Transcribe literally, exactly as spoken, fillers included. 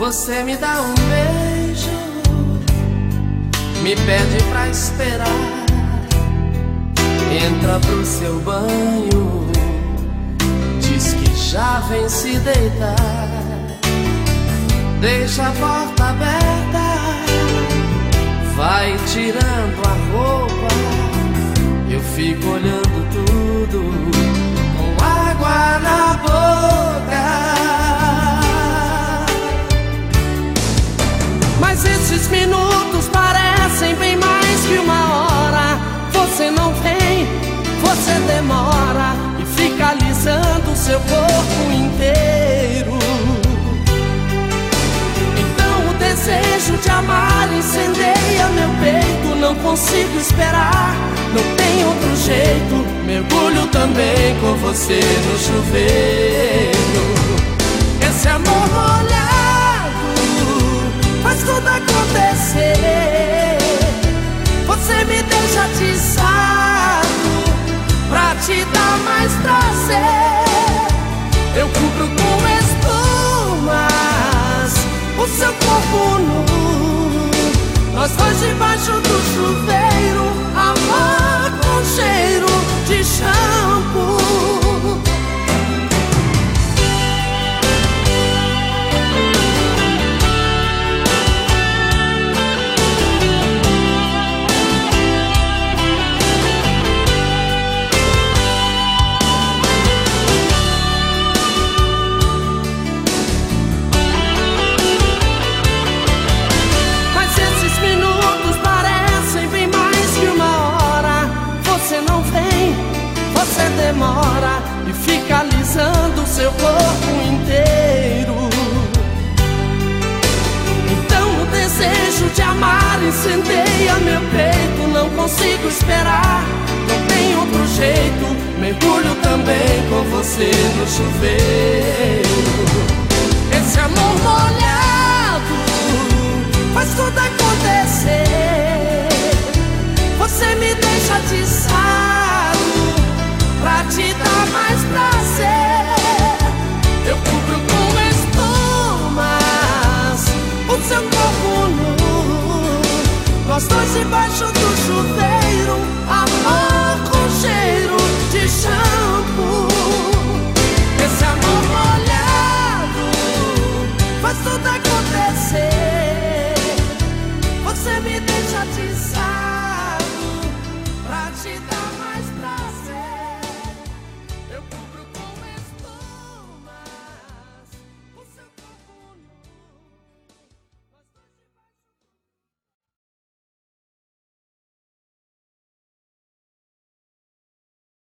Você me dá um beijo, me pede pra esperar, entra pro seu banho, diz que já vem se deitar, deixa a porta aberta, vai tirando a roupa, eu fico olhando tudo com água na boca. Mas esses minutos parecem bem mais que uma hora. Você não vem, você demora e fica alisando seu corpo inteiro. Então o desejo de amar incendeia meu peito. Não consigo esperar, não tem outro jeito. Mergulho também com você no chuveiro. Esse amor molhado faz tudo acontecer. Você me deixa atiçado pra te dar mais prazer. Eu cubro com espumas o seu corpo nu, nós dois debaixo do chuveiro, amor com cheiro de shampoo. Demora e fica alisando seu corpo inteiro. Então o desejo de amar incendeia meu peito. Não consigo esperar, não tem outro jeito. Mergulho também com você no chuveiro. Esse amor molhado faz tudo acontecer. Você me deixa atiçado pra te dar mais prazer. Eu cubro com espumas o seu corpo nu, nós dois debaixo do